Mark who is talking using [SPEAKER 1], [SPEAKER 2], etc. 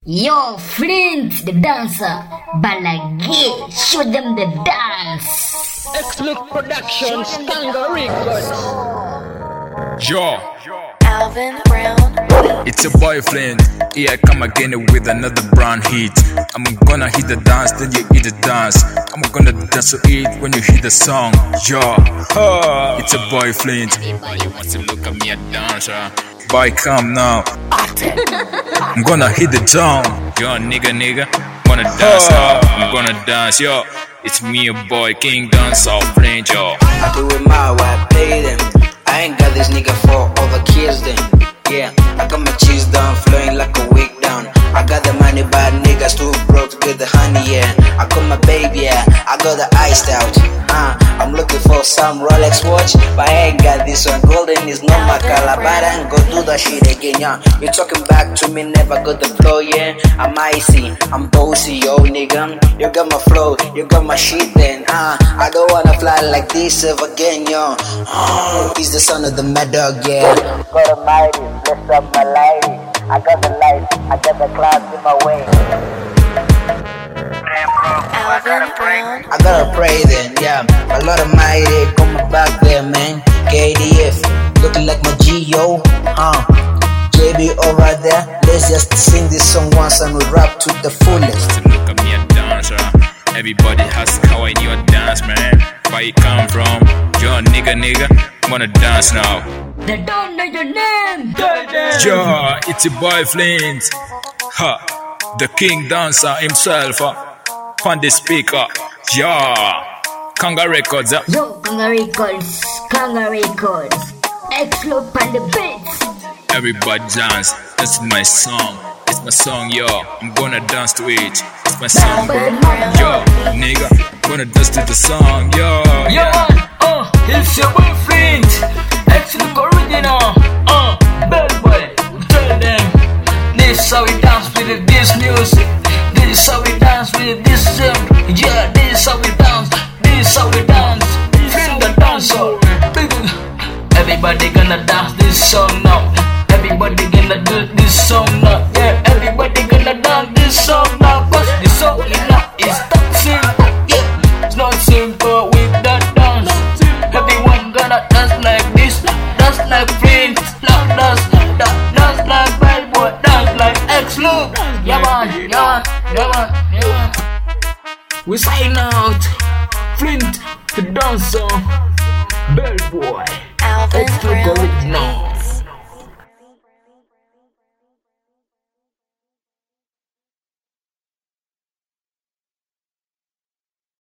[SPEAKER 1] Yo, Flint, the dancer, Balagi, show them the dance.
[SPEAKER 2] X-Look Productions, Kangaroo Records.
[SPEAKER 3] Yo,
[SPEAKER 4] Alvin Brown.
[SPEAKER 3] it's a boy Flint. Here I come again with another brand hit. I'm gonna hit the dance, then you hit the dance. I'm gonna dance to it when you hear the song. Yo, it's a boy Flint. Anybody wants to look at me a dancer? Boy, come now. I'm gonna hit the town. Yo, nigga, wanna dance now? I'm gonna dance, yo. It's me, a boy, King Dancer, Flint, yo.
[SPEAKER 5] I do it my way, I play them. I ain't got this nigga for all the kids then. Yeah, I got my cheese down, flowing like a wig down. I got the money, but niggas too broke to get the honey, yeah. I got my baby, yeah, I got the iced out. I'm looking for some Rolex watch, but I ain't got this one. Golden is not my color, but I ain't gonna do that shit again, yeah. You talking back to me, never got the flow, yeah. I'm icy, I'm bossy, yo, nigga. You got my flow, you got my shit then, I don't wanna fly like this ever again, yo. He's the son of the mad dog, yeah. Got a mighty, bless up my lady. I got the light, I got the clouds in my way.
[SPEAKER 4] Alvin Brown.
[SPEAKER 5] I gotta pray then, yeah. A lot of mighty coming back there, man. KDF, looking like my G.O. JB over there. Let's just sing this song once and we rap to the fullest.
[SPEAKER 3] Look at me a dancer. Everybody has how I your dance, man. Where you come from? Yo, nigga, wanna dance now?
[SPEAKER 1] They don't know your name.
[SPEAKER 3] Yo, it's your boy Flint. The King Dancer himself. On the speaker. Yo, Kangaroo Records.
[SPEAKER 1] Yo, Kangaroo Records, X-Look on the beats.
[SPEAKER 3] Everybody dance. That's my song. It's my song, yo. I'm gonna dance to it. It's my song, bro. Yo, nigga, gonna dance to the song, yo.
[SPEAKER 2] Yo, it's your boy Flint. X-Look original. Bad boy, tell them. This is how we dance with this music. This is how we dance with this sound. Yeah, this is how we dance. This is how we dance. Flint the dancer. Everybody gonna dance this song now. Everybody gonna do this song now. Yeah, everybody gonna dance this song now. Cause this song is not that simple. Yeah, it's not simple with that dance. Everyone gonna dance like this. Dance like Flint. Dance like bad boy. Dance like X-Look. Yeah man. We sign out. Flint the dancer. Bad boy.
[SPEAKER 4] Alvin
[SPEAKER 2] X-Look
[SPEAKER 4] Brown.
[SPEAKER 2] original.